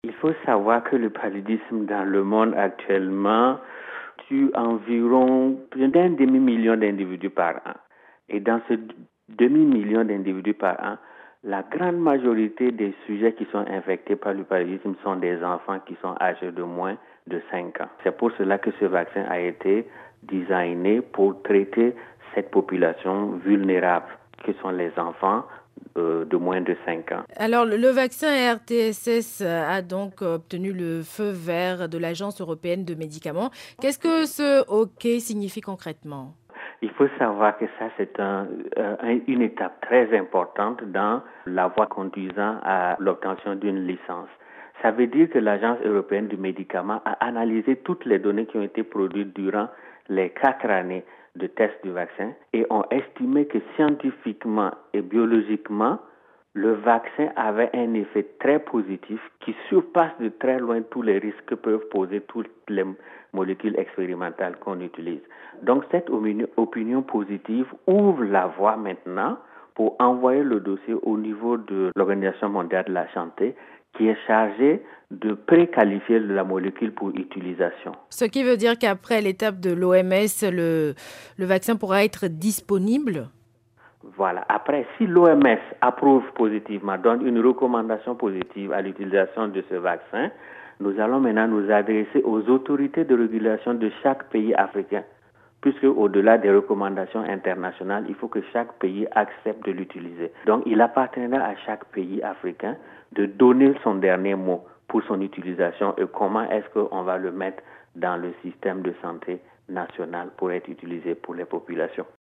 Il faut savoir que le paludisme dans le monde actuellement tue environ d'un demi-million d'individus par an. Et dans ce demi-million d'individus par an, la grande majorité des sujets qui sont infectés par le paludisme sont des enfants qui sont âgés de moins de 5 ans. C'est pour cela que ce vaccin a été designé pour traiter cette population vulnérable, que sont les enfants de moins de 5 ans. Alors, le vaccin RTSS a donc obtenu le feu vert de l'Agence européenne de médicaments. Qu'est-ce que ce OK signifie concrètement? Il faut savoir que ça, c'est une étape très importante dans la voie conduisant à l'obtention d'une licence. Ça veut dire que l'Agence européenne du médicament a analysé toutes les données qui ont été produites durant les 4 années de tests du vaccin et ont estimé que scientifiquement et biologiquement, le vaccin avait un effet très positif qui surpasse de très loin tous les risques que peuvent poser toutes les molécules expérimentales qu'on utilise. Donc cette opinion positive ouvre la voie maintenant pour envoyer le dossier au niveau de l'Organisation mondiale de la santé qui est chargée de préqualifier la molécule pour utilisation. Ce qui veut dire qu'après l'étape de l'OMS, le vaccin pourra être disponible? Voilà. Après, si l'OMS approuve positivement, donne une recommandation positive à l'utilisation de ce vaccin, nous allons maintenant nous adresser aux autorités de régulation de chaque pays africain. Puisque au-delà des recommandations internationales, il faut que chaque pays accepte de l'utiliser. Donc, il appartiendra à chaque pays africain de donner son dernier mot pour son utilisation et comment est-ce qu'on va le mettre dans le système de santé national pour être utilisé pour les populations.